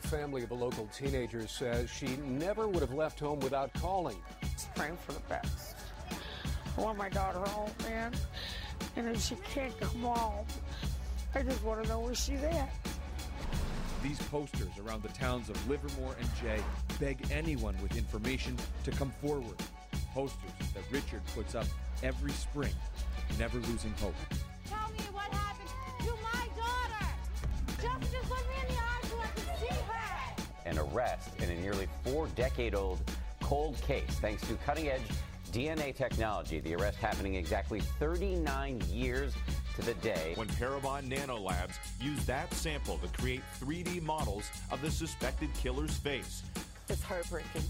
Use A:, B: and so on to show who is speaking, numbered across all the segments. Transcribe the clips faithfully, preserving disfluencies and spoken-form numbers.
A: family of a local teenager says she never would have left home without calling.
B: Just praying for the best. I want my daughter home, man. And if she can't come home, I just want to know where she's at.
C: These posters around the towns of Livermore and Jay beg anyone with information to come forward. Posters that Richard puts up every spring, never losing hope.
D: Tell me what happened to my daughter. Just, just look me in the eyes so I can see her.
E: An arrest in a nearly four-decade-old cold case. Thanks to cutting-edge D N A technology, the arrest happening exactly thirty-nine years to the day.
F: When Parabon Nanolabs used that sample to create three D models of the suspected killer's face.
G: It's heartbreaking.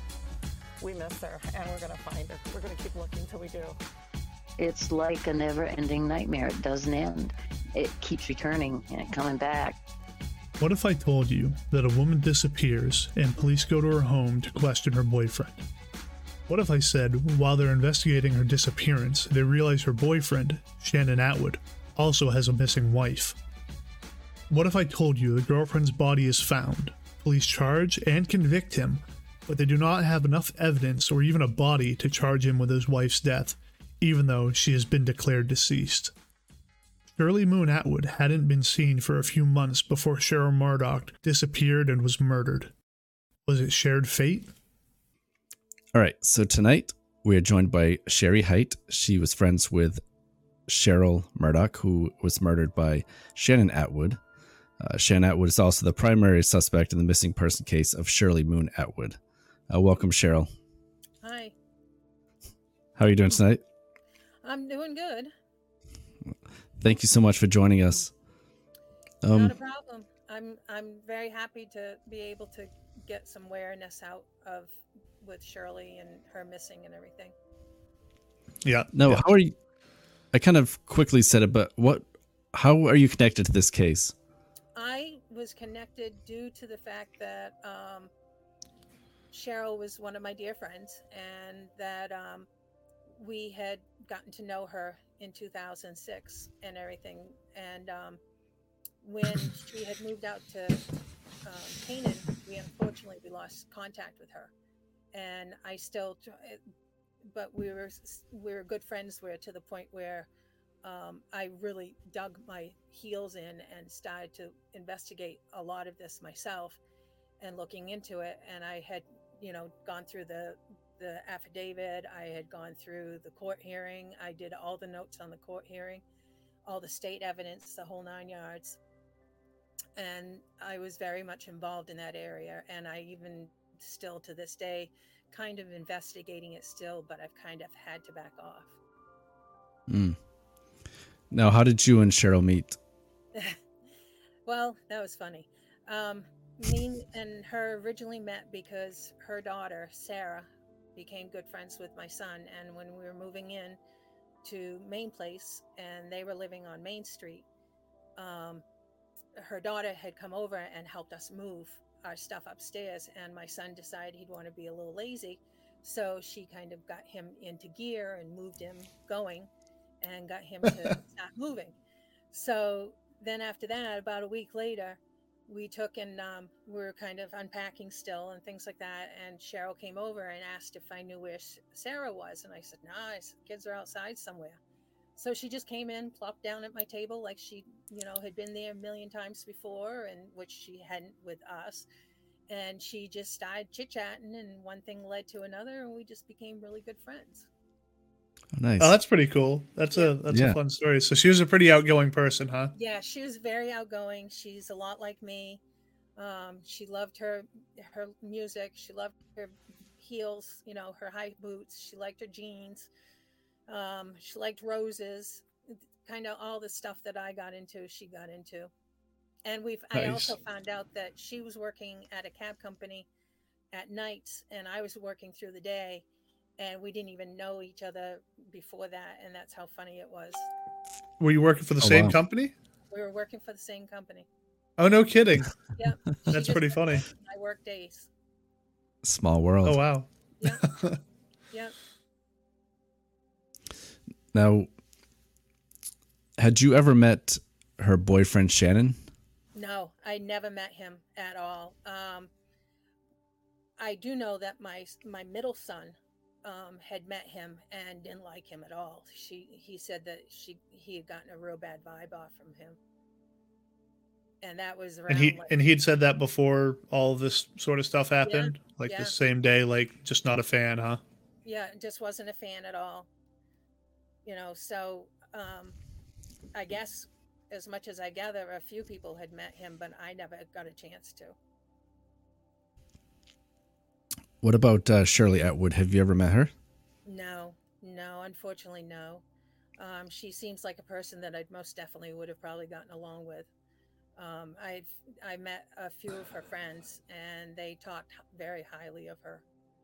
G: We miss her, and we're going to find her. We're going to keep looking till we do.
H: It's like a never-ending nightmare. It doesn't end. It keeps returning and coming back.
I: What if I told you that a woman disappears and police go to her home to question her boyfriend? What if I said, while they're investigating her disappearance, they realize her boyfriend, Shannon Atwood, also has a missing wife? What if I told you the girlfriend's body is found, police charge and convict him, but they do not have enough evidence or even a body to charge him with his wife's death, even though she has been declared deceased? Shirley Moon Atwood hadn't been seen for a few months before Cheryl Murdock disappeared and was murdered. Was it shared fate?
J: All right, so tonight we are joined by Sherry Height. She was friends with Cheryl Murdock, who was murdered by Shannon Atwood. Uh, Shannon Atwood is also the primary suspect in the missing person case of Shirley Moon Atwood. Uh, welcome, Cheryl.
K: Hi.
J: How are you doing tonight?
K: I'm doing good.
J: Thank you so much for joining us. Um,
K: Not a problem. I'm I'm very happy to be able to get some awareness out of with Shirley and her missing and everything.
I: Yeah.
J: No,
I: yeah.
J: how are you? I kind of quickly said it, but what? How are you connected to this case?
K: I was connected due to the fact that um, Cheryl was one of my dear friends, and that um, we had gotten to know her in two thousand six and everything. And um, when she had moved out to um, Canaan, we unfortunately we lost contact with her. And I still, but we were we were good friends. We're to the point where um, I really dug my heels in and started to investigate a lot of this myself and looking into it. And I had, you know, gone through the the affidavit. I had gone through the court hearing. I did all the notes on the court hearing, all the state evidence, the whole nine yards. And I was very much involved in that area. And I even still to this day kind of investigating it still, but I've kind of had to back off.
J: Mm. Now, how did you and Cheryl meet?
K: Well, that was funny. Um, me and her originally met because her daughter, Sarah, became good friends with my son. And when we were moving in to Main Place and they were living on Main Street, um, her daughter had come over and helped us move our stuff upstairs, and my son decided he'd want to be a little lazy, so she kind of got him into gear and moved him going and got him to start moving. So then after that, about a week later, we took and um, we were kind of unpacking still and things like that, and Cheryl came over and asked if I knew where Sarah was, and I said, nah, I said, kids are outside somewhere. So she just came in, plopped down at my table like she, you know, had been there a million times before, and which she hadn't with us. And she just started chit-chatting, and one thing led to another, and we just became really good friends.
J: Oh, nice.
I: Oh, that's pretty cool. That's
K: yeah.
I: a that's
J: Yeah.
I: a fun story. So she was a pretty outgoing person, huh?
K: Yeah, she was very outgoing. She's a lot like me. Um, she loved her her music. She loved her heels, you know, her high boots. She liked her jeans. Um, she liked roses, kind of all the stuff that I got into, she got into. And we've, nice. I also found out that she was working at a cab company at nights and I was working through the day, and we didn't even know each other before that. And that's how funny it was.
I: Were you working for the
J: Oh,
I: same
J: wow.
I: company?
K: We were working for the same company.
I: Oh, no kidding.
K: Yeah.
I: That's pretty funny.
K: I work days.
J: Small world.
I: Oh, wow.
K: Yeah. Yeah.
J: Now, had you ever met her boyfriend, Shannon?
K: No, I never met him at all. Um, I do know that my my middle son um, had met him and didn't like him at all. She he said that she he had gotten a real bad vibe off from him, and that was around.
I: And he
K: like,
I: and he'd said that before all of this sort of stuff happened,
K: yeah,
I: like
K: yeah.
I: the same day, like just not a fan, huh?
K: Yeah, just wasn't a fan at all. You know, so um, I guess as much as I gather, a few people had met him, but I never got a chance to.
J: What about uh, Shirley Atwood? Have you ever met her?
K: No, no, unfortunately, no. Um, she seems like a person that I most definitely would have probably gotten along with. Um, I've I met a few of her friends, and they talked very highly of her.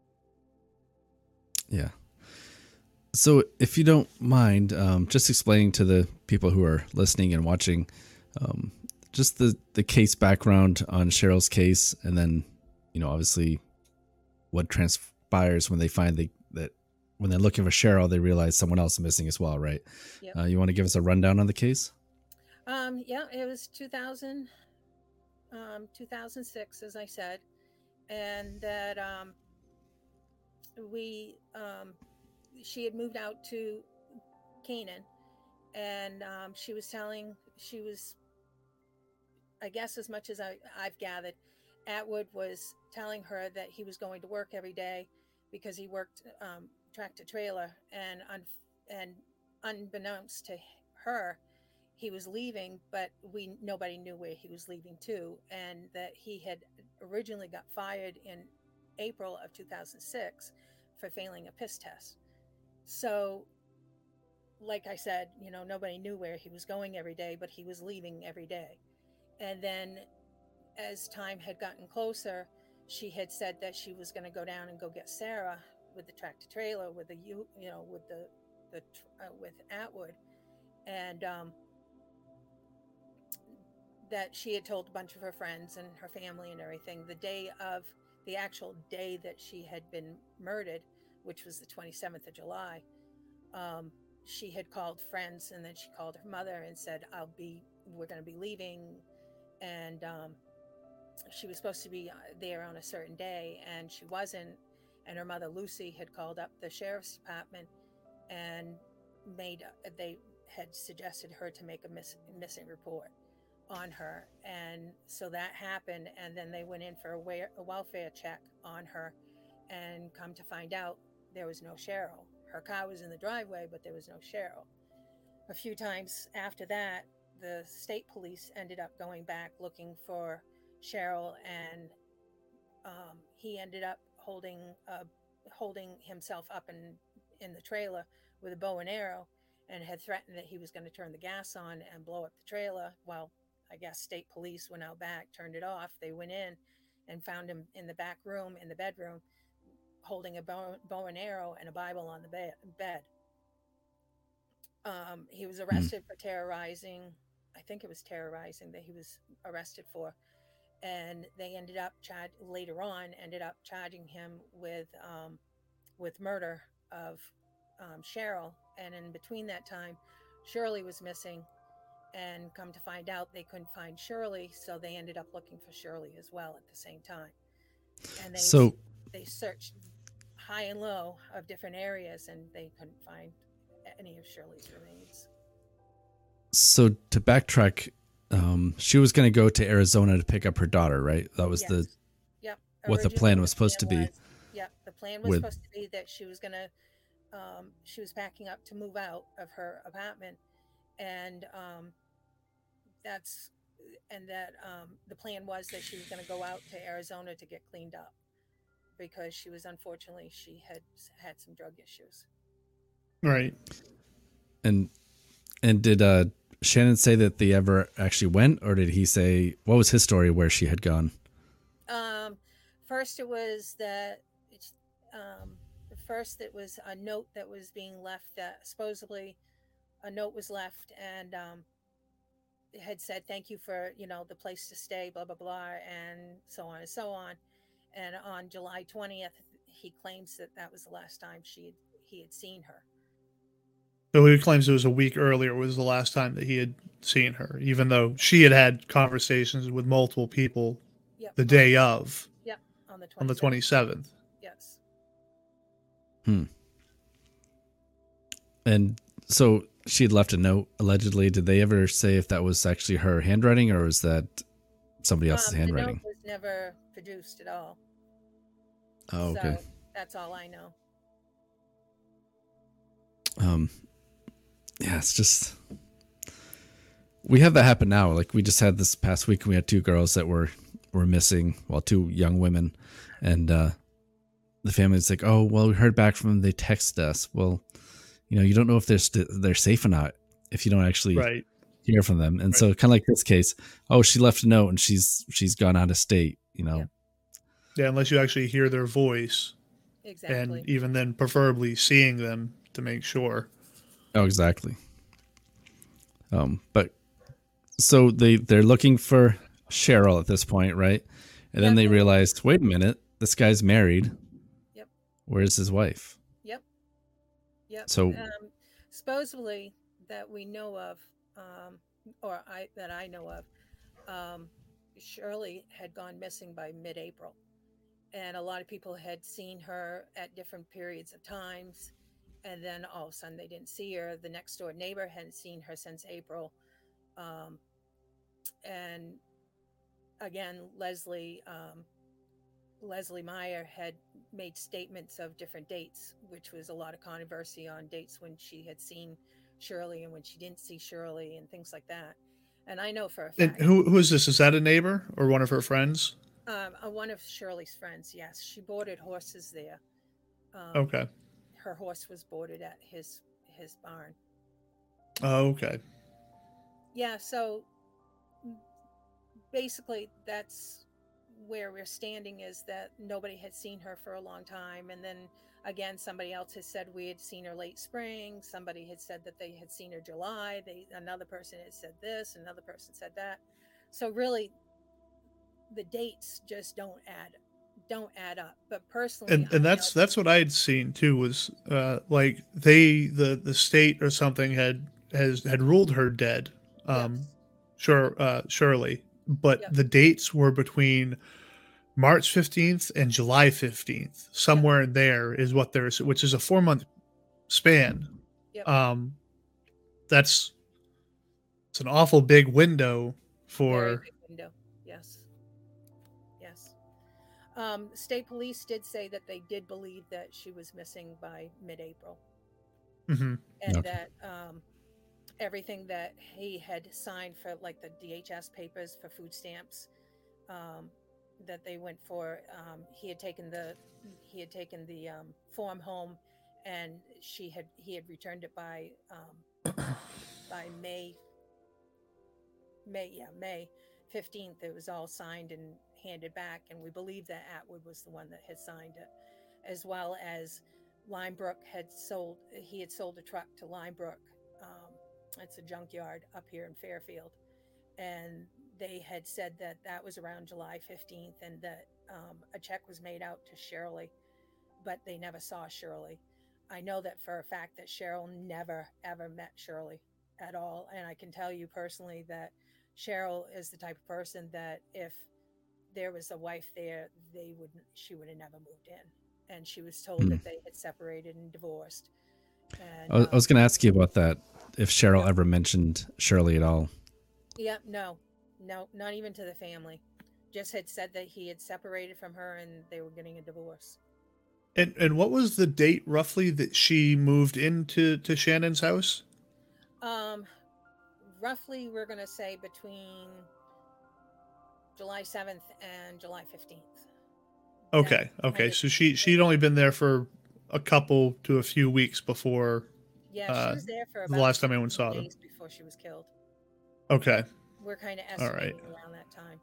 J: Yeah. So, if you don't mind, um, just explaining to the people who are listening and watching, um, just the, the case background on Cheryl's case, and then, you know, obviously what transpires when they find the, that when they're looking for Cheryl, they realize someone else is missing as well, right?
K: Yep.
J: Uh, you want to give us a rundown on the case?
K: Um, yeah, it was two thousand, um, two thousand six, as I said, and that um, we... Um, she had moved out to Canaan, and um, she was telling, she was, I guess as much as I, I've gathered, Atwood was telling her that he was going to work every day because he worked um, tractor trailer, and un, and unbeknownst to her, he was leaving, but we nobody knew where he was leaving to, and that he had originally got fired in April of two thousand six for failing a piss test. So, like I said, you know, nobody knew where he was going every day, but he was leaving every day. And then as time had gotten closer, she had said that she was going to go down and go get Sarah with the tractor trailer, with the, you you know, with the, the uh, with Atwood. And um, that she had told a bunch of her friends and her family and everything the day of the actual day that she had been murdered, which was the twenty-seventh of July, um, she had called friends, and then she called her mother and said, I'll be, we're going to be leaving. And um, she was supposed to be there on a certain day, and she wasn't. And her mother, Lucy, had called up the sheriff's department and made, they had suggested her to make a miss, missing report on her. And so that happened, and then they went in for a, wa- a welfare check on her, and come to find out, there was no Cheryl. Her car was in the driveway, but there was no Cheryl. A few times after that, the state police ended up going back looking for Cheryl, and um, he ended up holding uh, holding himself up in, in the trailer with a bow and arrow, and had threatened that he was going to turn the gas on and blow up the trailer. Well, I guess state police went out back, turned it off. They went in and found him in the back room, in the bedroom, holding a bow, bow and arrow and a Bible on the bed. bed. Um, he was arrested mm. for terrorizing. I think it was terrorizing that he was arrested for. And they ended up, char- later on, ended up charging him with um, with murder of um, Cheryl. And in between that time, Shirley was missing. And come to find out, they couldn't find Shirley, so they ended up looking for Shirley as well at the same time. And they
J: so
K: they searched high and low of different areas, and they couldn't find any of Shirley's remains.
J: So to backtrack, um, she was going to go to Arizona to pick up her daughter, right? That was
K: yes.
J: the
K: yep.
J: what
K: Originally,
J: the plan was
K: the
J: supposed
K: plan
J: to be.
K: Was, yep, the plan was
J: with,
K: supposed to be that she was going to, um, she was packing up to move out of her apartment, and um, that's, and that um, the plan was that she was going to go out to Arizona to get cleaned up, because she was, unfortunately, she had had some drug issues.
I: Right.
J: And and did uh, Shannon say that they ever actually went, or did he say, what was his story where she had gone?
K: Um, first it was that, um, first it was a note that was being left, that supposedly a note was left, and um, it had said, thank you for, you know, the place to stay, blah, blah, blah, and so on and so on. And on July twentieth, he claims that that was the last time she had, he had seen her.
I: So he claims it was a week earlier was the last time that he had seen her, even though she had had conversations with multiple people
K: Yep.
I: the day of,
K: Yep, on the
I: on the
K: twenty-seventh.
I: twenty-seventh.
K: Yes.
J: Hmm. And so she had left a note, allegedly. Did they ever say if that was actually her handwriting or was that somebody else's
K: Um,
J: handwriting?
K: The note was never produced at all.
J: Oh, okay.
K: So that's all I know.
J: Um, yeah, it's just, we have that happen now. Like we just had this past week, we had two girls that were, were missing, well, two young women, and, uh, the family's like, oh, well, we heard back from them. They texted us. Well, you know, you don't know if they're st- they're safe or not if you don't actually
I: Right.
J: hear from them. And
I: Right.
J: so kind of like this case, oh, she left a note and she's, she's gone out of state, you know?
K: Yeah.
I: Yeah, unless you actually hear their voice.
K: Exactly.
I: And even then, preferably seeing them to make sure.
J: Oh, exactly. Um, but so they, they're looking for Cheryl at this point, right? And then they realized, wait a minute, this guy's married.
K: Yep.
J: Where's his wife?
K: Yep. Yep.
J: So-
K: um, supposedly that we know of, um, or I that I know of, um, Shirley had gone missing by mid-April, and a lot of people had seen her at different periods of times, and then all of a sudden they didn't see her. The next door neighbor hadn't seen her since April, um, and again, Leslie. Um, Leslie Meyer had made statements of different dates, which was a lot of controversy on dates when she had seen Shirley and when she didn't see Shirley and things like that. And I know for a
I: And
K: fact,
I: who who is this? Is that a neighbor or one of her friends?
K: um, uh, one of Shirley's friends, yes, she boarded horses there. Um,
I: Okay.
K: Her horse was boarded at his his barn.
I: Oh, okay.
K: Yeah, so basically that's where we're standing, is that nobody had seen her for a long time. And then again, somebody else has said we had seen her late spring. Somebody had said that they had seen her July. They another person had said this, another person said that. So really the dates just don't add don't add up. But personally,
I: And
K: I
I: and that's
K: know-
I: that's what I had seen too, was uh like they the the state or something had has had ruled her dead. Um
K: Yes.
I: sure uh Shirley. But
K: Yep.
I: the dates were between March fifteenth and July fifteenth. Somewhere in there is what there's, which is a four month span.
K: Yep.
I: Um, that's it's an awful big window for.
K: Very big window. Yes. Yes. Um, state police did say that they did believe that she was missing by mid-April,
I: Mhm.
K: and
J: Okay.
K: that um, everything that he had signed for, like the D H S papers for food stamps, um, that they went for, um, he had taken the he had taken the um, form home, and she had he had returned it by um, by May. May yeah May fifteenth. It was all signed and handed back, and we believe that Atwood was the one that had signed it, as well as Limebrook had sold. He had sold a truck to Limebrook. Um, it's a junkyard up here in Fairfield, and they had said that that was around July fifteenth, and that um, a check was made out to Shirley, but they never saw Shirley. I know that for a fact that Cheryl never ever met Shirley at all, and I can tell you personally that Cheryl is the type of person that if there was a wife there, they wouldn't she would have never moved in, and she was told
J: Hmm.
K: that they had separated and divorced. And,
J: I was, I
K: um,
J: was going to ask you about that. If Cheryl ever mentioned Shirley at all.
K: yeah, no, no, not even to the family. Just had said that he had separated from her and they were getting a divorce.
I: And and what was the date roughly that she moved into to Shannon's house?
K: Um, roughly, we're gonna say between July seventh and July fifteenth.
I: Okay,
K: That
I: okay.
K: kind of-
I: So she she'd only been there for a couple to a few weeks before.
K: Yeah,
I: uh,
K: she was there for
I: the
K: about
I: last time anyone
K: fifteen
I: saw them.
K: days before she was killed.
I: Okay.
K: We're kind of
I: All right.
K: estimating around that time.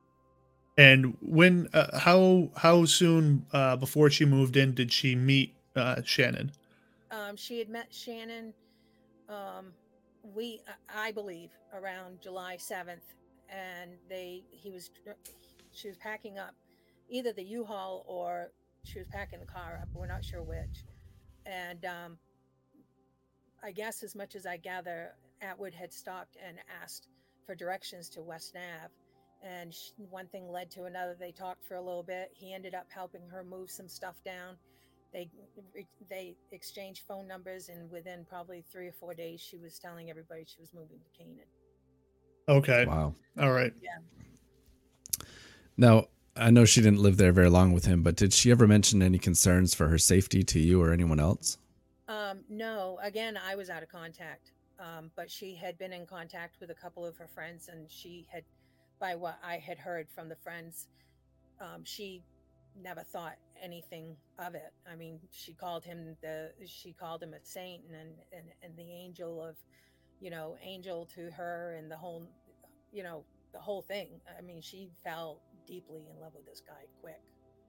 I: And when uh, how how soon uh, before she moved in did she meet uh, Shannon?
K: Um, she had met Shannon, um, we I believe around July seventh, and they he was she was packing up either the U-Haul or she was packing the car up. We're not sure which, and um, I guess as much as I gather, Atwood had stopped and asked for directions to West Ave. And she, one thing led to another. They talked for a little bit. He ended up helping her move some stuff down. They they exchanged phone numbers, and within probably three or four days, she was telling everybody she was moving to Canaan.
I: Okay.
J: Wow.
I: All right.
K: Yeah.
J: Now, I know she didn't live there very long with him, but did she ever mention any concerns for her safety to you or anyone else?
K: Um, no, again, I was out of contact, um, but she had been in contact with a couple of her friends, and she had, by what I had heard from the friends, um, she never thought anything of it. I mean, she called him the, she called him a saint and, and, and the angel of, you know, angel to her and the whole, you know, the whole thing. I mean, she fell deeply in love with this guy quick.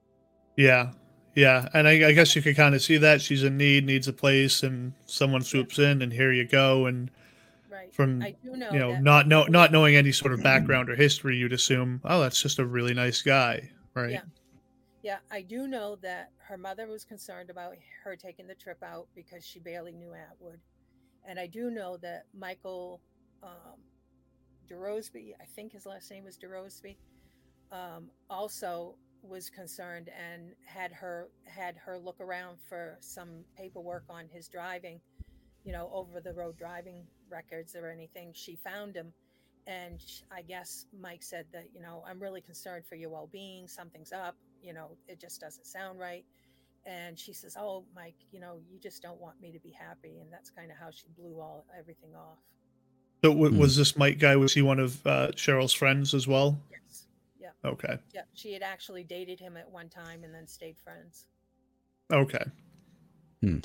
I: Yeah. Yeah. And I, I guess you could kind of see that she's in need, needs a place, and someone swoops in, and here you go. And
K: right.
I: from,
K: I do know
I: you know,
K: that-
I: not, know, not knowing any sort of background or history, you'd assume, oh, that's just a really nice guy. Right.
K: Yeah. Yeah, I do know that her mother was concerned about her taking the trip out because she barely knew Atwood. And I do know that Michael um, DeRosby, I think his last name was DeRosby, um, also was concerned and had her had her look around for some paperwork on his driving, you know, over the road driving records or anything. She found him. And I guess Mike said that, you know, I'm really concerned for your well-being. Something's up. You know, it just doesn't sound right. And she says, oh, Mike, you know, you just don't want me to be happy. And that's kind of how she blew all everything off.
I: So w- was this Mike guy, was he one of uh, Cheryl's friends as well?
K: Yes. Yeah.
I: Okay.
K: Yeah. She had actually dated him at one time and then stayed friends.
I: Okay.
J: Hmm.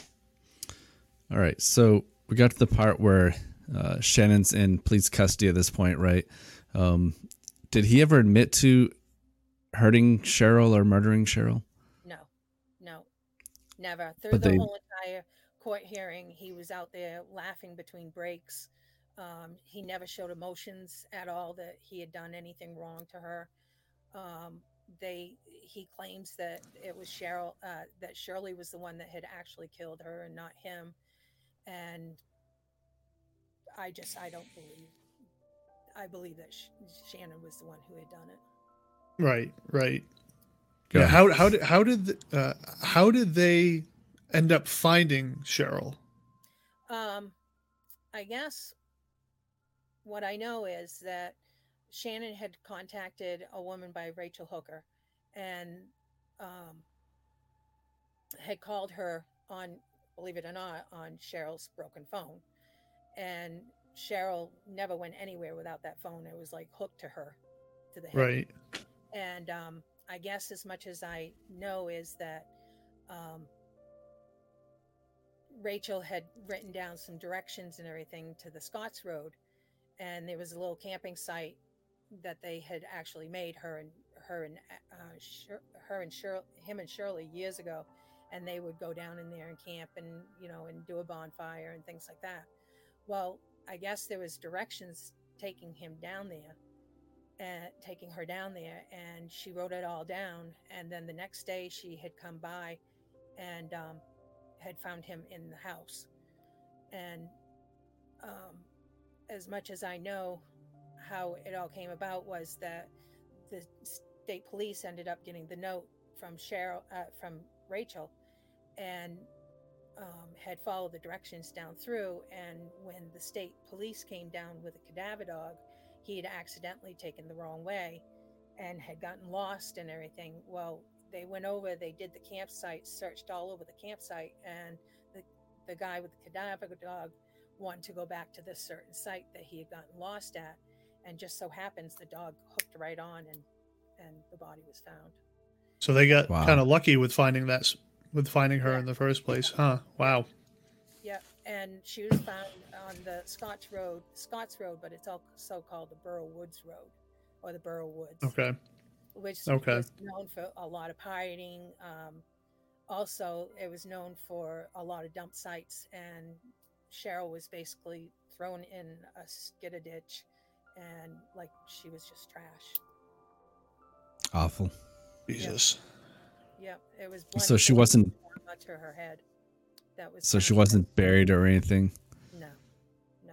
J: All right. So we got to the part where uh, Shannon's in police custody at this point, right? Um, did he ever admit to hurting Cheryl or murdering Cheryl?
K: No, no, never. Through
J: But
K: the
J: they-
K: whole entire court hearing, he was out there laughing between breaks. Um, he never showed emotions at all that he had done anything wrong to her. Um, they, he claims that it was Cheryl, uh, that Shirley was the one that had actually killed her and not him. And I just, I don't believe, I believe that Sh- Shannon was the one who had done it.
I: Right. Right.
J: Go
I: Yeah.
J: ahead.
I: How, how did, how did, the, uh, how did they end up finding Cheryl?
K: Um, I guess what I know is that Shannon had contacted a woman by Rachel Hooker and um, had called her on, believe it or not, on Cheryl's broken phone. And Cheryl never went anywhere without that phone. It was like hooked to her, to the hip.
I: Right.
K: And um, I guess as much as I know is that um, Rachel had written down some directions and everything to the Scotts Road, and there was a little camping site that they had actually made, her and her and uh, Sher- her and Shirley, him and Shirley years ago, and they would go down in there and camp and you know and do a bonfire and things like that. Well, I guess there was directions taking him down there and taking her down there, and she wrote it all down. And then the next day she had come by and um, had found him in the house. And um, as much as I know how it all came about was that the state police ended up getting the note from Cheryl, uh, from Rachel, and um, had followed the directions down through. And when the state police came down with a cadaver dog, he had accidentally taken the wrong way and had gotten lost and everything. Well, they went over, they did the campsite, searched all over the campsite, and the, the guy with the cadaver dog wanted to go back to this certain site that he had gotten lost at. And just so happens the dog hooked right on, and, and the body was found.
I: So they got
J: Wow.
I: kind of lucky with finding that, s- with finding her in the first place, huh? Wow.
K: Yeah, and she was found on the Scotts Road, Scotts Road, but it's also called the Burrow Woods Road, or the Burrow Woods.
I: Okay.
K: Which
I: Okay.
K: was known for a lot of pirating. Um, also, it was known for a lot of dump sites, and Cheryl was basically thrown in a skidder ditch, and like she was just trash.
J: Awful.
I: Jesus.
K: Yeah, it was.
J: So she wasn't-
K: to her head. That was.
J: So she
K: found.
J: wasn't buried or anything?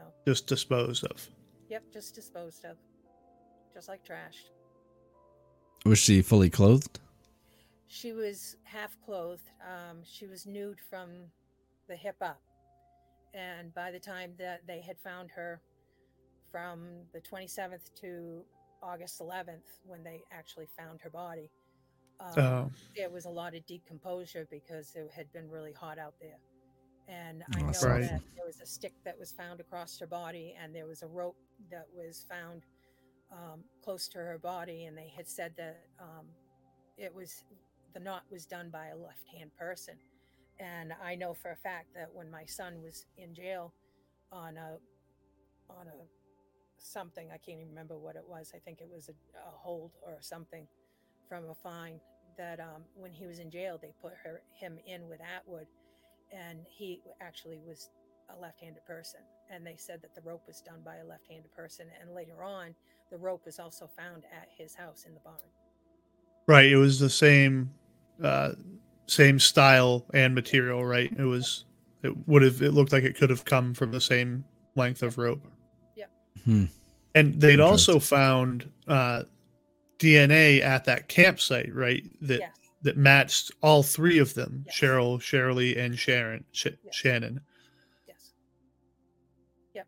I: Just disposed of.
K: Yep, just disposed of. Just like trashed.
J: Was she fully clothed?
K: She was half clothed. Um, she was nude from the hip up. And by the time that they had found her from the twenty-seventh to August eleventh, when they actually found her body, um,
I: Oh.
K: there was a lot of decomposure because it had been really hot out there. And
J: Oh,
K: I know
J: sorry.
K: that there was a stick that was found across her body, and there was a rope that was found um, close to her body, and they had said that um, it was the knot was done by a left-hand person. And I know for a fact that when my son was in jail on a on a something, I can't even remember what it was. I think it was a, a hold or something from a fine, that um, when he was in jail, they put her him in with Atwood, and he actually was a left-handed person. And they said that the rope was done by a left-handed person. And later on, the rope was also found at his house in the barn.
I: Right. It was the same, uh, same style and material, right? It was, it would have, it looked like it could have come from the same length of rope.
K: Yep.
J: Hmm.
I: And they'd also found uh, D N A at that campsite, right? That
K: Yes.
I: that matched all three of them:
K: Yes.
I: Cheryl, Shirley, and Sharon, Sh-
K: Yes.
I: Shannon.
K: Yes. Yep.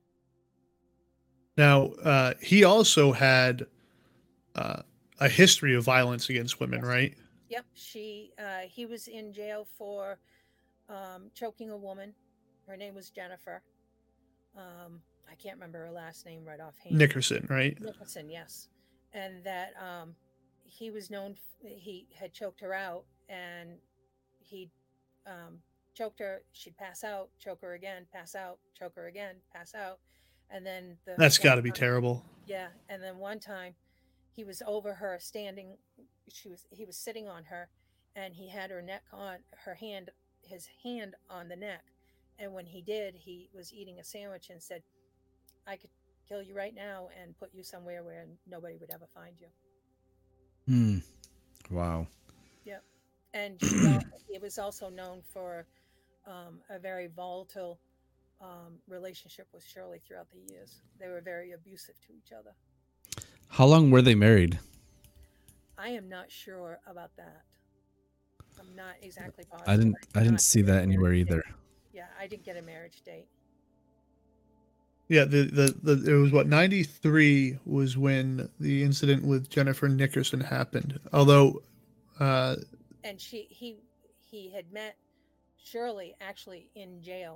I: Now, uh, he also had uh, a history of violence against women,
K: Yes.
I: right?
K: Yep. She, uh, he was in jail for um, choking a woman. Her name was Jennifer. Um, I can't remember her last name right offhand.
I: Nickerson, right?
K: Nicholson, yes. And that um, he was known, f- he had choked her out, and he um, choked her, she'd pass out, choke her again, pass out, choke her again, pass out. And then the
I: That's
K: one
I: got to be
K: time-
I: terrible.
K: Yeah. And then one time he was over her standing, she was, he was sitting on her, and he had her neck on, her hand, his hand on the neck. And when he did, he was eating a sandwich and said, I could kill you right now and put you somewhere where nobody would ever find you.
J: Hmm. Wow.
K: Yep. And she al- he was also known for um, a very volatile um, relationship with Shirley throughout the years. They were very abusive to each other.
J: How long were they married?
K: I am not sure about that. I'm not exactly positive.
J: I didn't. I
K: did
J: didn't
K: not
J: see
K: get a
J: that anywhere
K: marriage
J: either.
K: date. Yeah, I didn't get a marriage date.
I: Yeah, the, the, the it was what ninety-three was when the incident with Jennifer Nickerson happened. Although, uh,
K: And she he he had met Shirley actually in jail.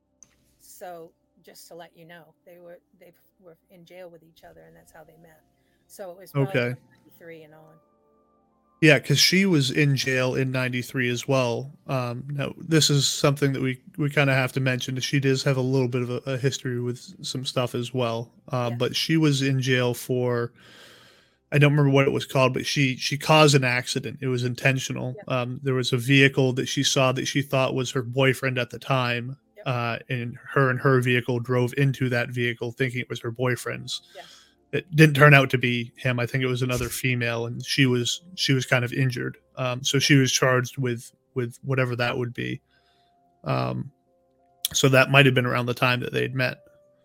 K: So just to let you know, they were they were in jail with each other, and that's how they met. So it was probably
I: Okay.
K: ninety-three and on.
I: yeah, because she was in jail in ninety-three as well. Um, now, this is something that we, we kind of have to mention. She does have a little bit of a, a history with some stuff as well. Uh,
K: Yeah.
I: But she was in jail for, I don't remember what it was called, but she she caused an accident. It was intentional.
K: Yeah.
I: Um, there was a vehicle that she saw that she thought was her boyfriend at the time.
K: Yep.
I: Uh, and her and her vehicle drove into that vehicle thinking it was her boyfriend's.
K: Yeah.
I: It didn't turn out to be him. I think it was another female, and she was she was kind of injured. Um, so she was charged with with whatever that would be. Um, so that might have been around the time that they'd met.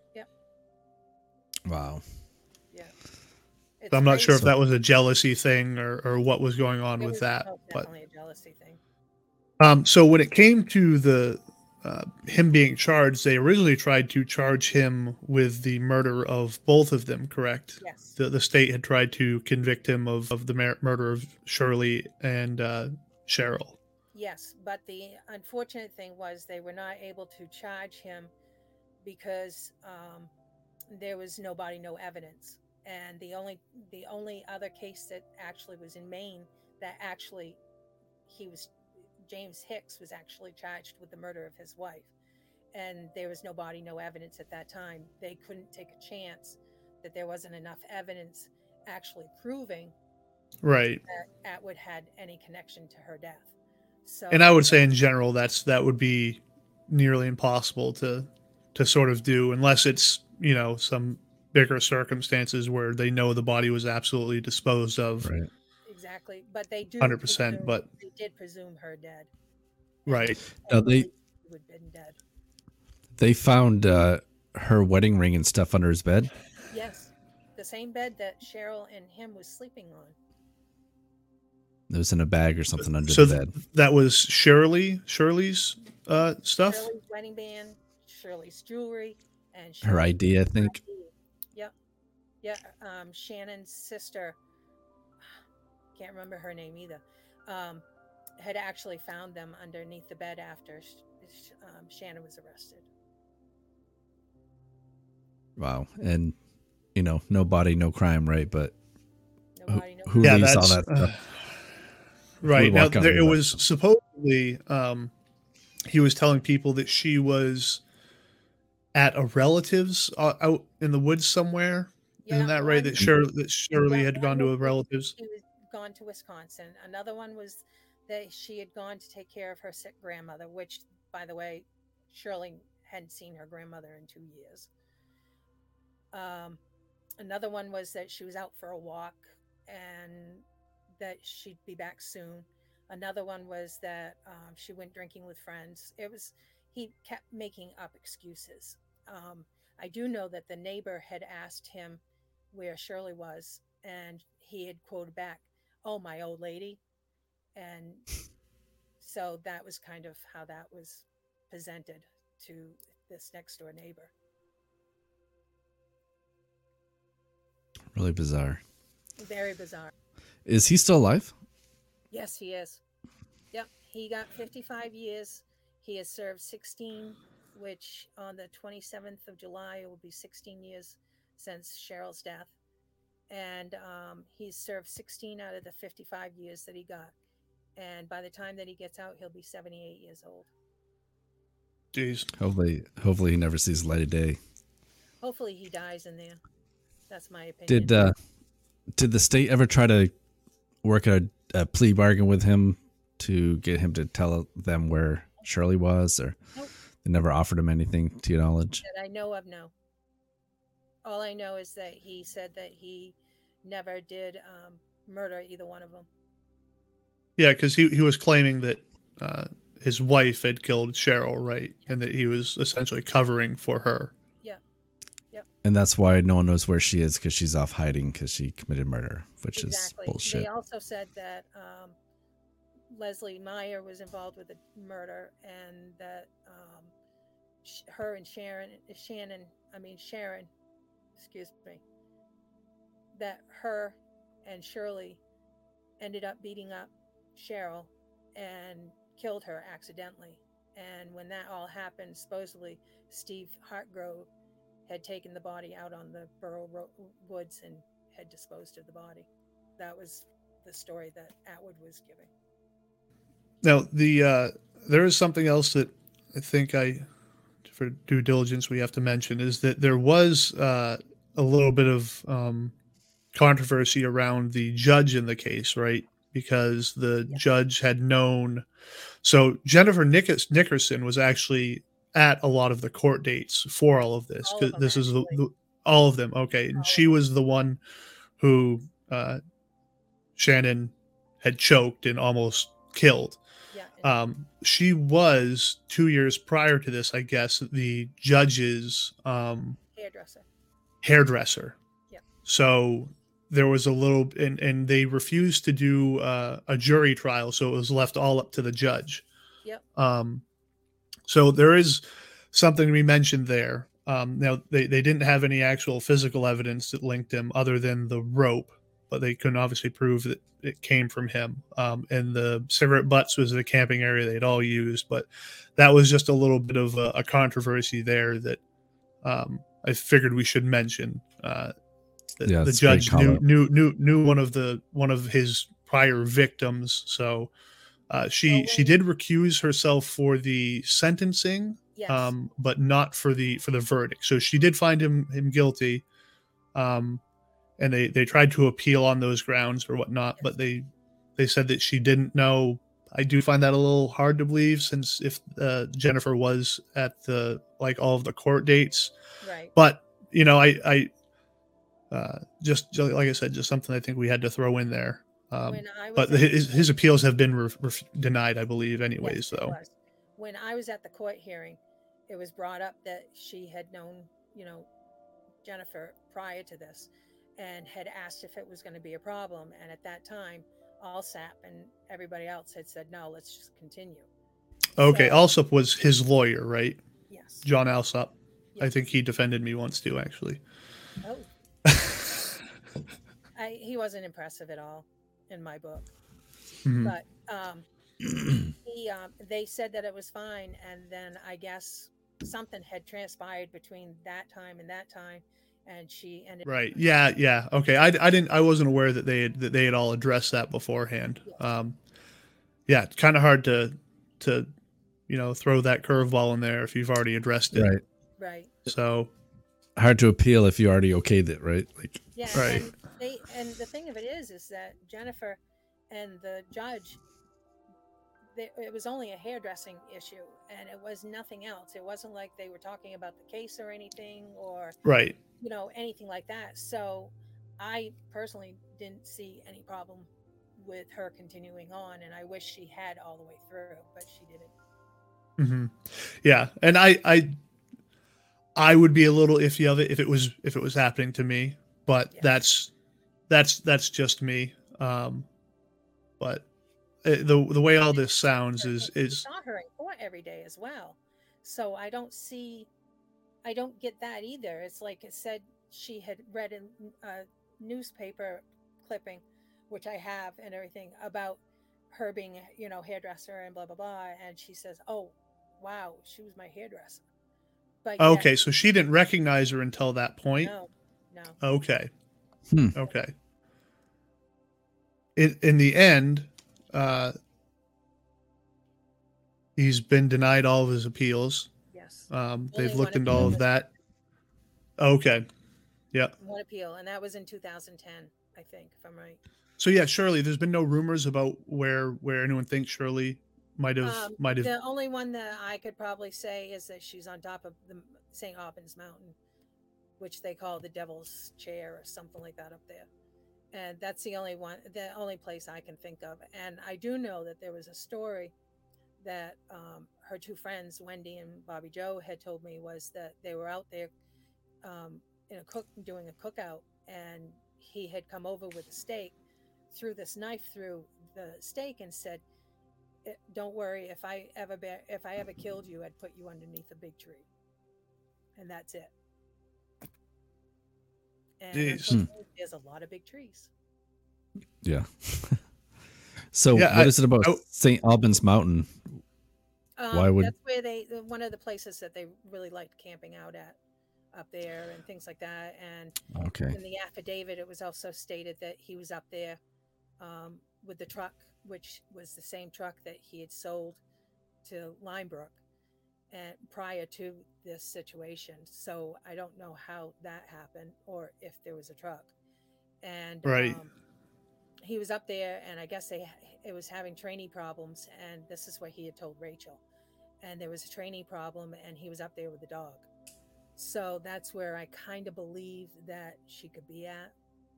J: Wow.
K: Yeah.
I: So I'm not sure if
K: crazy.
I: that was a jealousy thing or, or what was going on
K: It
I: with
K: was
I: that.
K: most
I: But
K: definitely a jealousy thing.
I: um, so when it came to the uh, him being charged, they originally tried to charge him with the murder of both of them. Correct?
K: Yes.
I: The the state had tried to convict him of of the mur- murder of Shirley and uh, Cheryl.
K: Yes, but the unfortunate thing was they were not able to charge him because um, there was nobody, no evidence, and the only the only other case that actually was in Maine that actually he was James Hicks was actually charged with the murder of his wife, and there was nobody, no evidence at that time. They couldn't take a chance that there wasn't enough evidence actually proving
I: Right.
K: that Atwood had any connection to her death. So,
I: And I would say in general that's that would be nearly impossible to to sort of do unless it's, you know, some bigger circumstances where they know the body was absolutely disposed of.
J: Right.
K: exactly, but they do
I: one hundred percent,
K: presume-
I: but
K: they did presume her dead.
I: right.
J: Now
K: And
J: they
K: believed she would have been dead.
J: they found uh, her wedding ring and stuff under his bed?
K: Yes, the same bed that Cheryl and him was sleeping on.
J: It was in a bag or something under
I: So
J: the
I: th-
J: bed.
I: that was Shirley, Shirley's uh, stuff.
K: Shirley's wedding band, Shirley's jewelry, and
J: Her
K: Shirley's
J: I D, I think.
K: I D. Yep. Yeah. Um, Shannon's sister, can't remember her name either, um, had actually found them underneath the bed after sh- um, Shannon was arrested.
J: Wow. And, you know, no body, no crime, right? But
K: no body, no
J: who, who
I: yeah,
J: leaves all
I: that's,
J: that stuff?
I: Uh, right. Now,
J: walk out
I: there,
J: with
I: it
J: that
I: was
J: stuff?
I: supposedly, um, he was telling people that she was at a relative's uh, out in the woods somewhere.
K: Yeah,
I: Isn't that right?
K: one-
I: That Shirley, that Shirley
K: one-
I: had
K: one
I: gone to
K: was
I: a
K: that
I: relative's.
K: She was gone to Wisconsin. Another one was that she had gone to take care of her sick grandmother, which, by the way, Shirley hadn't seen her grandmother in two years. Um, another one was that she was out for a walk and that she'd be back soon. Another one was that um, she went drinking with friends. It was, he kept making up excuses. Um, I do know that the neighbor had asked him where Shirley was, and he had quoted back, "Oh, my old lady." And so that was kind of how that was presented to this next door neighbor.
J: Really bizarre.
K: Very bizarre.
J: Is he still alive?
K: Yes, he is. Yep. He got fifty-five years. He has served sixteen, which on the twenty-seventh of July, it will be sixteen years since Cheryl's death. And um, he's served sixteen out of the fifty-five years that he got. And by the time that he gets out, he'll be seventy-eight years old.
I: Jeez.
J: Hopefully, hopefully he never sees the light of day.
K: Hopefully he dies in there. That's my opinion.
J: Did uh, did the state ever try to work a, a plea bargain with him to get him to tell them where Shirley was, or
K: Nope.
J: they never offered him anything to your knowledge?
K: That I know of, no. All I know is that he said that he never did um, murder either one of them.
I: Yeah, because he, he was claiming that uh, his wife had killed Cheryl, right? And that he was essentially covering for her.
K: Yeah. Yep.
J: And that's why no one knows where she is, because she's off hiding because she committed murder, which
K: Exactly.
J: is bullshit.
K: They also said that um, Leslie Meyer was involved with the murder, and that um, sh- her and Sharon, Shannon, I mean Sharon, excuse me, that her and Shirley ended up beating up Cheryl and killed her accidentally. And when that all happened, supposedly Steve Hartgrove had taken the body out on the Borough Ro- Woods and had disposed of the body. That was the story that Atwood was giving.
I: Now, the uh, there is something else that I think I, for due diligence, we have to mention is that there was uh, a little bit of um, controversy around the judge in the case, right? Because the
K: Yeah.
I: judge had known. So Jennifer Nickers- Nickerson was actually at a lot of the court dates for all of this.
K: All of
I: 'Cause
K: them,
I: this is the,
K: actually.
I: the, all of them. Okay. And
K: All
I: she
K: of
I: was the one who uh, Shannon had choked and almost killed.
K: Yeah. and-
I: Um, she was two years prior to this, I guess, the judge's um,
K: hairdresser.
I: hairdresser.
K: Yeah.
I: So there was a little, and, and they refused to do uh, a jury trial, so it was left all up to the judge.
K: Yep.
I: Um, so there is something to be mentioned there. Um, now they, they didn't have any actual physical evidence that linked him other than the rope, but they couldn't obviously prove that it came from him. Um, and the cigarette butts was the camping area they'd all used, but that was just a little bit of a, a controversy there that um, I figured we should mention. Uh, the,
J: Yeah,
I: the
J: it's a great
I: judge
J: call
I: knew,
J: out.
I: knew knew knew one of the one of his prior victims, so uh, she
K: Oh,
I: she did recuse herself for the sentencing,
K: Yes.
I: um, but not for the for the verdict. So she did find him him guilty, um, and they they tried to appeal on those grounds or whatnot,
K: Yes.
I: but they they said that she didn't know. I do find that a little hard to believe, since if uh, Jennifer was at the like all of the court dates,
K: right.
I: but you know, I I uh, just, just like I said, just something I think we had to throw in there. Um,
K: When I was
I: but
K: at-
I: his his appeals have been re- re- denied, I believe, anyways.
K: Yes, it
I: though.
K: was. When I was at the court hearing, it was brought up that she had known you know, Jennifer prior to this and had asked if it was going to be a problem. And at that time, Alsop and everybody else had said, no, let's just continue.
I: Okay,
K: So,
I: Alsop was his lawyer, right?
K: Yes.
I: John Alsop.
K: Yes.
I: I think he defended me once too, actually.
K: Oh. I, he wasn't impressive at all in my book.
I: Mhm.
K: But um, he, um, they said that it was fine. And then I guess something had transpired between that time and that time. And she ended
I: Right. Yeah. Yeah. Okay. I, I didn't. I wasn't aware that they had that they had all addressed that beforehand. Um, yeah. It's kind of hard to to you know throw that curveball in there if you've already addressed it.
J: Right.
K: Right.
I: So
J: Hard to appeal if you already okayed it, right? Like,
K: Yeah,
I: Right.
K: and they and the thing of it is, is that Jennifer and the judge, they, it was only a hairdressing issue, and it was nothing else. It wasn't like they were talking about the case or anything, or
I: Right.
K: you know, anything like that. So, I personally didn't see any problem with her continuing on, and I wish she had all the way through, but she didn't.
I: hmm Yeah. And I I I would be a little iffy of it if it was if it was happening to me, but that's that's that's just me. Um, but uh, the the way all this sounds is
K: We
I: is
K: saw her in court every day as well, so I don't see, I don't get that either. It's like it said she had read a, a newspaper clipping, which I have and everything, about her being a, you know, hairdresser and blah blah blah, and she says, "Oh, wow, she was my hairdresser." But yet-
I: okay. So she didn't recognize her until that point.
K: No, no.
I: Okay.
J: Hmm.
I: Okay. In in the end, uh, he's been denied all of his appeals.
K: Yes.
I: Um,
K: Only
I: they've
K: one
I: looked into
K: appeal
I: all of
K: was-
I: that. Okay. Yeah.
K: One appeal, and that was in two thousand ten, I think, if I'm right.
I: So yeah, Shirley. There's been no rumors about where where anyone thinks Shirley might have
K: Um,
I: might have.
K: The only one that I could probably say is that she's on top of the Saint Albans Mountain, which they call the Devil's Chair or something like that up there. And that's the only one, the only place I can think of. And I do know that there was a story that um, her two friends, Wendy and Bobby Joe, had told me, was that they were out there um, in a cook doing a cookout, and he had come over with a steak, threw this knife through the steak, and said, "Eh, "Don't worry, if I ever be- if I ever killed you, I'd put you underneath a big tree," and that's it. And
I: Jeez.
K: unfortunately, there's a lot of big trees.
J: yeah. So
I: Yeah,
J: what
I: I-
J: is it about
I: I-
J: Saint Albans Mountain?
K: Um,
J: Why would-
K: that's where they one of the places that they really liked camping out at up there and things like that. And
J: Okay.
K: in the affidavit, it was also stated that he was up there um, with the truck, which was the same truck that he had sold to Linebrook and prior to this situation. So I don't know how that happened or if there was a truck. And
I: Right.
K: um, he was up there, and I guess they it was having training problems, and this is what he had told Rachel. And there was a training problem, and he was up there with the dog. So that's where I kind of believe that she could be at.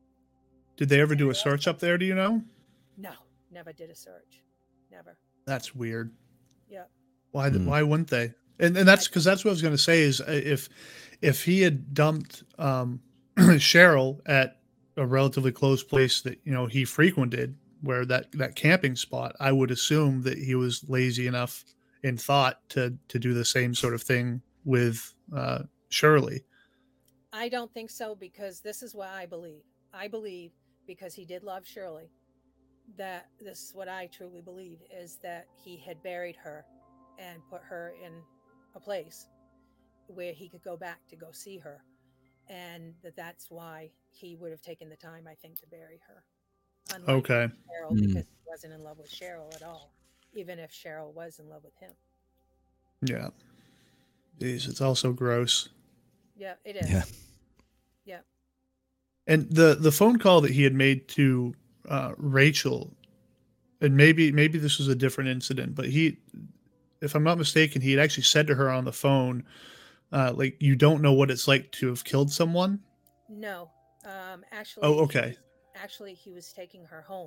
I: Did they ever do a search up there? Do you know?
K: No, never did a search. Never.
I: That's weird.
K: Yep.
I: Why?
J: Hmm.
I: Why wouldn't they? And and that's because that's what I was going to say is uh, if if he had dumped um, Cheryl at a relatively close place that you know he frequented, where that that camping spot, I would assume that he was lazy enough in thought to to do the same sort of thing with uh, Shirley.
K: I don't think so, because this is what I believe. I believe, because he did love Shirley, that this is what I truly believe, is that he had buried her and put her in a place where he could go back to go see her. And that that's why he would have taken the time, I think, to bury her. Unlike
I: Okay.
K: Cheryl,
J: Mm.
K: because he wasn't in love with Cheryl at all, even if Cheryl was in love with him.
I: Yeah. Jeez, it's also gross.
K: Yeah, it is.
J: Yeah.
K: Yeah.
I: And the the phone call that he had made to uh, Rachel, and maybe maybe this was a different incident, but he, if I'm not mistaken, he had actually said to her on the phone, uh, like, "You don't know what it's like to have killed someone."
K: No, um, actually.
I: Oh,
K: he
I: okay.
K: was- Actually, he was taking her home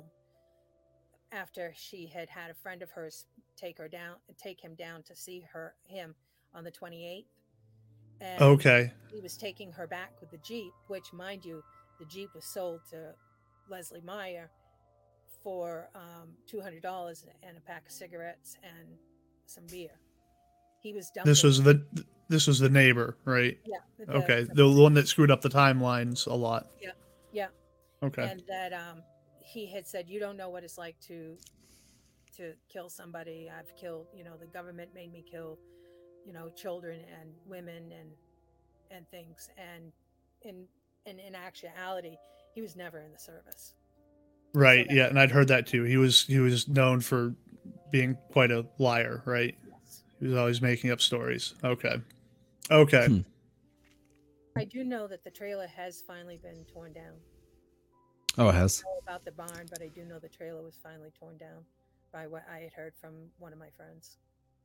K: after she had had a friend of hers take her down, take him down to see her him on the twenty-eighth,
B: And
I: Okay.
B: he was taking her back with the Jeep, which, mind you, the Jeep was sold to Leslie Meyer for um, two hundred dollars and a pack of cigarettes and some beer. He was dumping.
I: This was the this was the neighbor, right?
B: Yeah. The,
I: Okay,
B: the,
I: the one that screwed up the timelines a lot.
B: Yeah. Yeah.
I: Okay.
B: And that um, he had said, "You don't know what it's like to to kill somebody. I've killed. You know, the government made me kill, you know, children and women and and things." And in in in actuality, he was never in the service.
I: Right.
B: So that-
I: Yeah, and I'd heard that too. He was he was known for being quite a liar, right?
B: Yes.
I: He was always making up stories. Okay. Okay.
J: Hmm.
B: I do know that the trailer has finally been torn down.
J: Oh, it has.
B: I don't know about the barn, but I do know the trailer was finally torn down by what I had heard from one of my friends.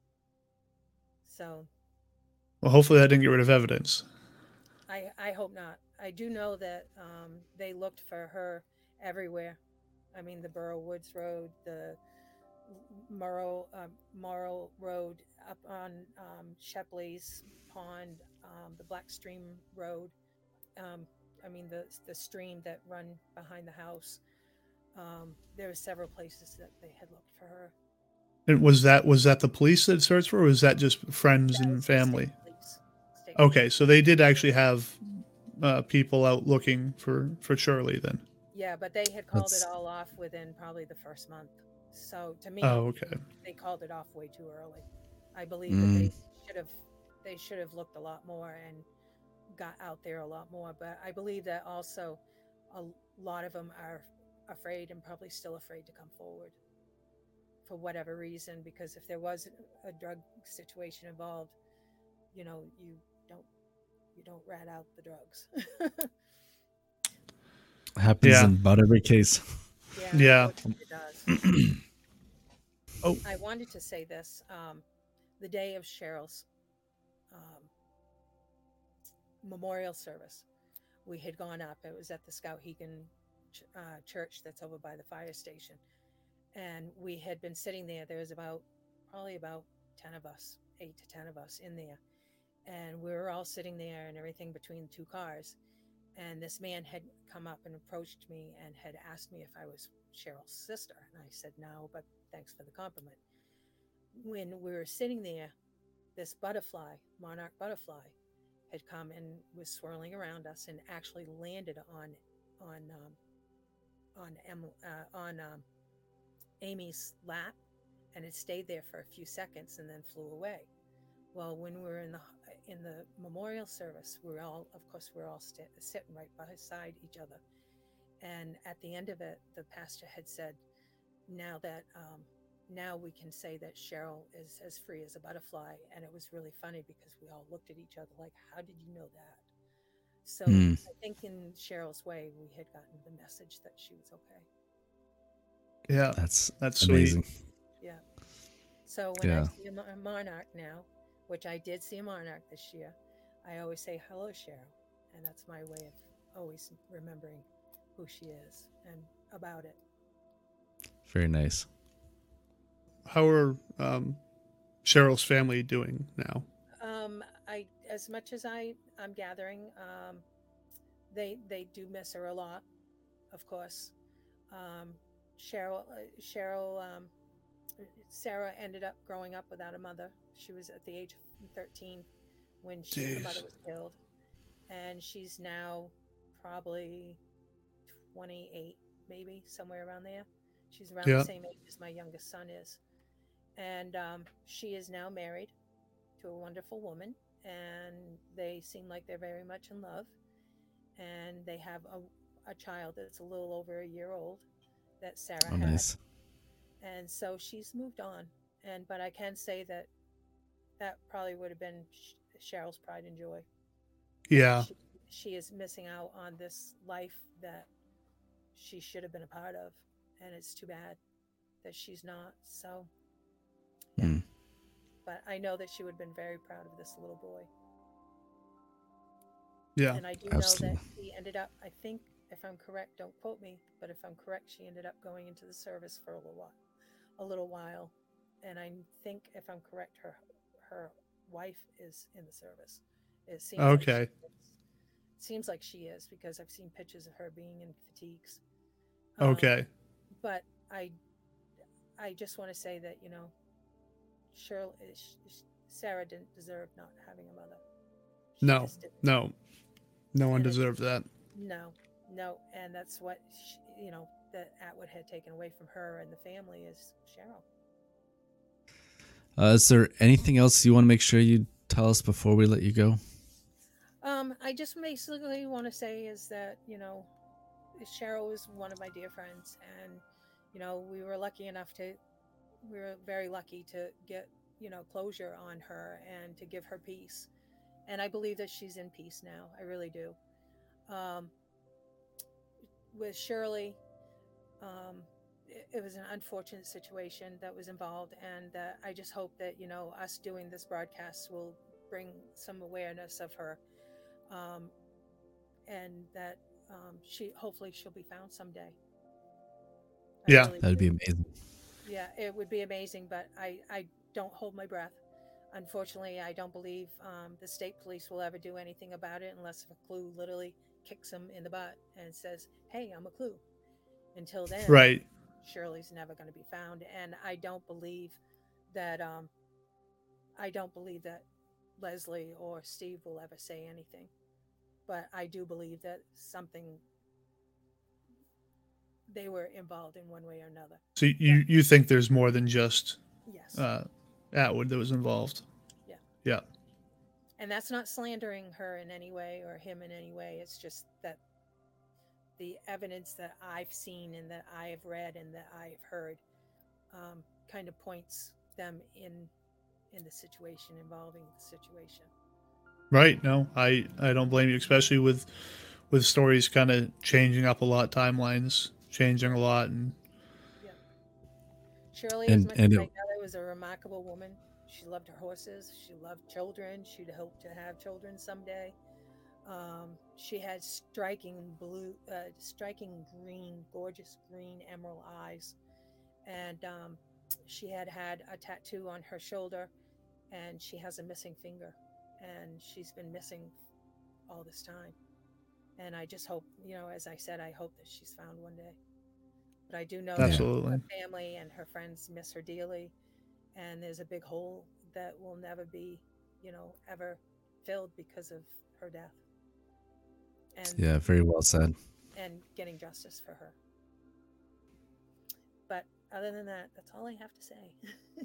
B: So
I: Well, hopefully that didn't get rid of evidence.
B: I, I hope not. I do know that um, they looked for her everywhere. I mean, the Burrow Woods Road, the Morrow, um, Morrow Road, up on um, Shepley's Pond, um, the Black Stream Road. Um, I mean, the the stream that run behind the house. Um, there were several places that they had looked for her.
I: And was that was that the police that searched for, or was that just friends
B: That
I: and
B: was the state
I: family?
B: police. State
I: Okay, so they did actually have uh, people out looking for for Shirley then.
B: Yeah, but they had called
J: That's-
B: it all off within probably the first month. So to me,
I: Oh, okay.
B: they called it off way too early. I believe
J: Mm.
B: that they should have they should have looked a lot more and got out there a lot more. But I believe that also a lot of them are afraid and probably still afraid to come forward for whatever reason. Because if there was a drug situation involved, you know, you don't you don't rat out the drugs.
J: Happens
I: Yeah.
J: in about every case.
B: Yeah,
I: Yeah.
B: unfortunately it does.
I: Oh.
B: I wanted to say this. Um, the day of Cheryl's um, memorial service, we had gone up. It was at the Skowhegan ch- uh, church that's over by the fire station. And we had been sitting there. There was about, probably about ten of us, eight to ten of us in there. And we were all sitting there and everything between two cars. And this man had come up and approached me and had asked me if I was Cheryl's sister. And I said, no, but thanks for the compliment. When we were sitting there, this butterfly, monarch butterfly, had come and was swirling around us and actually landed on on um, on em, uh, on um, Amy's lap, and it stayed there for a few seconds and then flew away. Well, when we were in the in the memorial service, we were all, of course, we were all st- sitting right beside each other. And at the end of it, the pastor had said, "Now that um, now we can say that Cheryl is as free as a butterfly." And it was really funny because we all looked at each other like, "How did you know that?" So
J: Hmm.
B: I think in Cheryl's way, we had gotten the message that she was okay.
I: Yeah,
J: That's
I: that's
J: amazing.
I: sweet.
B: Yeah. So when
J: Yeah.
B: I see a, mo- a monarch now, which I did see a monarch this year, I always say hello, Cheryl, and that's my way of always remembering who she is and about it.
J: Very nice.
I: How are um, Cheryl's family doing now?
B: Um, I, as much as I, I'm gathering, um, they they do miss her a lot, of course. Um, Cheryl, uh, Cheryl, um, Sarah ended up growing up without a mother. She was at the age of thirteen when she, her
I: Jeez.
B: mother was killed, and she's now probably twenty-eight, maybe somewhere around there. She's around
I: Yeah.
B: the same age as my youngest son is, and um, she is now married to a wonderful woman, and they seem like they're very much in love, and they have a, a child that's a little over a year old that Sarah
J: Oh,
B: had.
J: nice.
B: And so she's moved on, and but I can say that that probably would have been Sh- Cheryl's pride and joy.
I: Yeah,
B: She, she is missing out on this life that she should have been a part of, and it's too bad that she's not. So, yeah.
J: Hmm.
B: But I know that she would have been very proud of this little boy.
I: yeah.
B: And I do
J: Absolutely.
B: know that he ended up, I think, if I'm correct, don't quote me, but if I'm correct, she ended up going into the service for a little while, a little while. And I think, if I'm correct, her her wife is in the service It seems
I: Okay.
B: Like she is. It seems like she is because I've seen pictures of her being in fatigues. Um,
I: Okay.
B: But I, I just want to say that, you know, Shirley, Sarah didn't deserve not having a mother. She
I: No,
B: just didn't.
I: no, no one
B: And it-
I: deserved that.
B: No, no, and that's what she, you know, that Atwood had taken away from her and the family is Cheryl.
J: Uh, is there anything else you want to make sure you tell us before we let you go?
B: Um, I just basically want to say is that, you know, Cheryl was one of my dear friends, and, you know, we were lucky enough to, we were very lucky to get, you know, closure on her and to give her peace. And I believe that she's in peace now. I really do. Um, with Shirley, um, it, it was an unfortunate situation that was involved, and that I just hope that, you know, us doing this broadcast will bring some awareness of her, um, and that um, she hopefully she'll be found someday. I
I: Yeah,
B: really
J: that'd
B: do.
J: be amazing.
B: Yeah, it would be amazing, but I, I don't hold my breath. Unfortunately, I don't believe um, the state police will ever do anything about it unless a clue literally kicks them in the butt and says, hey, I'm a clue. Until then,
I: Right.
B: Shirley's never going to be found. And I don't believe that, um, I don't believe that Leslie or Steve will ever say anything. But I do believe that something, they were involved in one way or another.
I: So you, you think there's more than just
B: Yes.
I: uh, Atwood that was involved?
B: Yeah.
I: Yeah.
B: And that's not slandering her in any way or him in any way. It's just that the evidence that I've seen and that I have read and that I've heard um, kind of points them in in the situation, involving the situation.
I: Right. No, I, I don't blame you, especially with with stories kind of changing up a lot, timelines changing a lot, and
B: Shirley,
J: And-
B: as much
J: and
B: as
J: it-
B: I know, was a remarkable woman. She loved her horses. She loved children. She'd hoped to have children someday. Um, she had striking blue, uh, striking green, gorgeous green emerald eyes, and um, she had had a tattoo on her shoulder, and she has a missing finger, and she's been missing all this time. And I just hope, you know, as I said, I hope that she's found one day. But I do know
I: Absolutely.
B: that her family and her friends miss her dearly, and there's a big hole that will never be, you know, ever filled because of her death. And
J: Yeah, very well said.
B: and getting justice for her. But other than that, that's all I have to say.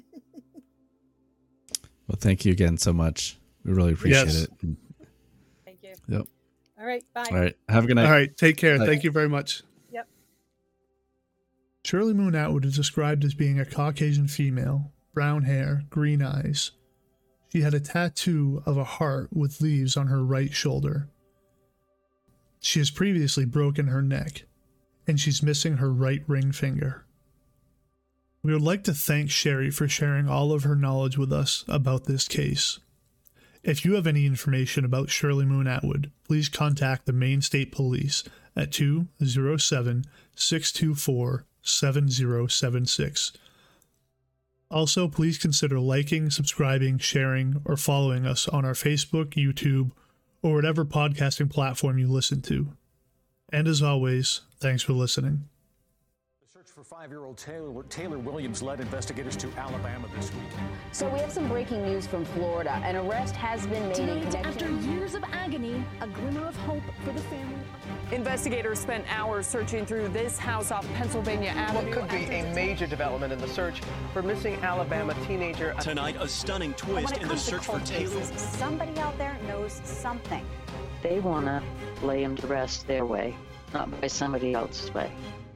J: Well, thank you again so much. We really appreciate
I: Yes.
J: it.
B: Thank you.
J: Yep.
B: All right, bye.
J: All right. Have a good night.
I: all right, take care.
J: Bye.
I: Thank you very much.
B: Yep.
I: Shirley Moon Atwood is described as being a Caucasian female, brown hair, green eyes. She had a tattoo of a heart with leaves on her right shoulder. She has previously broken her neck, and she's missing her right ring finger. We would like to thank Sherry for sharing all of her knowledge with us about this case. If you have any information about Shirley Moon Atwood, please contact the Maine State Police at two oh seven, six two four, seven oh seven six. Also, please consider liking, subscribing, sharing, or following us on our Facebook, YouTube, or whatever podcasting platform you listen to. And as always, thanks for listening.
L: The search for five-year-old Taylor, Taylor Williams led investigators to Alabama this week.
M: So we have some breaking news from Florida. An arrest has been made in
N: Tonight,
M: connection.
N: after years of agony, a glimmer of hope for the family.
O: Investigators spent hours searching through this house off Pennsylvania Avenue.
P: What could be a major development in the search for missing Alabama teenager.
L: Tonight, a stunning twist in the search for Taylor.
Q: Somebody out there knows something.
H: They want to lay him to rest their way, not by somebody else's way.